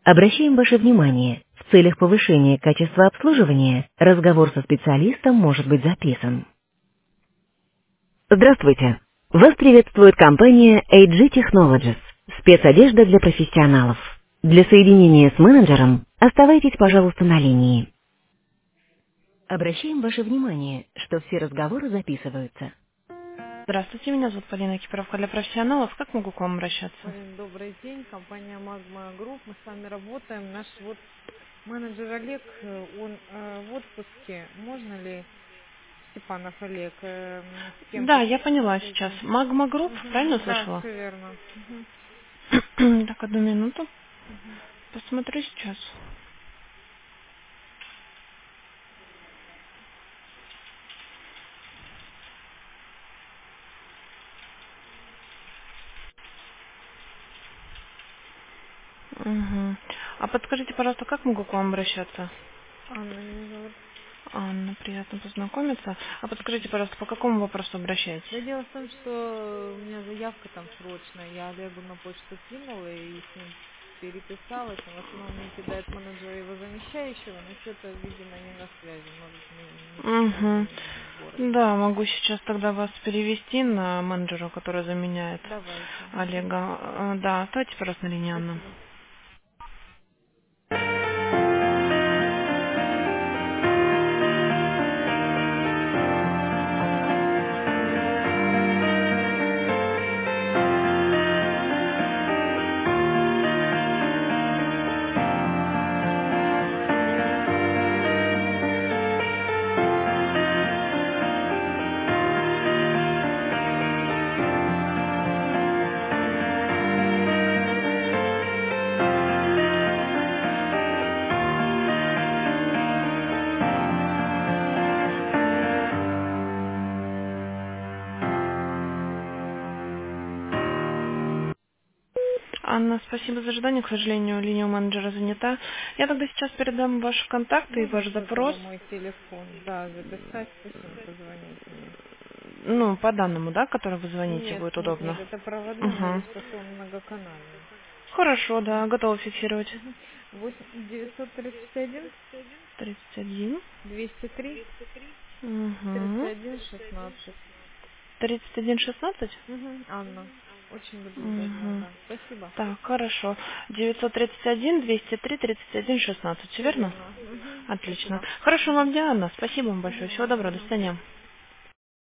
Обращаем ваше внимание, в целях повышения качества обслуживания разговор со специалистом может быть записан. Здравствуйте! Вас приветствует компания AG Technologies, спецодежда для профессионалов. Для соединения с менеджером оставайтесь, пожалуйста, на линии. Обращаем ваше внимание, что все разговоры записываются. Здравствуйте, меня зовут Полина, экипировка для профессионалов. Как могу к вам обращаться? Полин, добрый день. Компания Magma Group. Мы с вами работаем. Наш вот менеджер Олег, он в отпуске. Можно ли Степанов Олег с Да, кем-то я поняла сейчас. соединить? Magma Group, правильно Мгм. Да, услышала? все верно. Мгм. Так, одну минуту. Мгм. Посмотрю сейчас. Мгм. А подскажите, пожалуйста, как могу к вам обращаться? Анна меня зовут. Анна, приятно познакомиться. А подскажите, пожалуйста, по какому вопросу обращаетесь? Да дело в том, что у меня заявка там срочная. Я Олегу на почту кинула и с ним переписалась. Он в основном мне кидает менеджера его замещающего, но что-то, видимо, не на связи. Может, не Угу. сегодня не в городе. Да, могу сейчас тогда вас перевести на менеджера, который заменяет Давайте. Мгм. Олега. Да, оставьте, пожалуйста, на линии, Анна. Спасибо. Анна, спасибо за ожидание. К сожалению, линия у менеджера занята. Я тогда сейчас передам ваши контакты и Можно ваш с запрос. этого мой телефон? Да, записать, пусть он позвонит мне. Ну, по данному, да, который вы звоните, Нет, будет нет, удобно. нет, это проводной, Угу. говорит, что он многоканальный. Хорошо, да, готова фиксировать. 931 31. 203 Угу. 31 16. 3116? Анна, очень буду любезна, Угу. да. Спасибо. Так, хорошо. 931 203 31 16, Все верно? верно. Отлично. Спасибо. Хорошо вам дня, Анна. Спасибо вам большое. Всего Вам. доброго. До свидания.